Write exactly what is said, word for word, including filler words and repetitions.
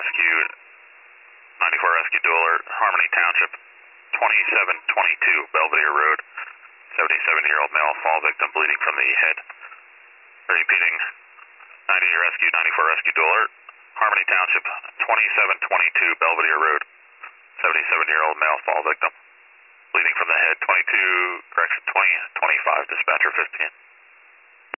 Rescue, ninety-four Rescue Dual Alert, Harmony Township, twenty-seven twenty-two Belvedere Road, seventy-seven-year-old male fall victim bleeding from the head. Repeating, ninety-eight Rescue, ninety-four Rescue Dual Alert, Harmony Township, twenty-seven twenty-two Belvedere Road, seventy-seven-year-old male fall victim bleeding from the head, twenty-two, correction, twenty twenty-five, dispatcher fifteen.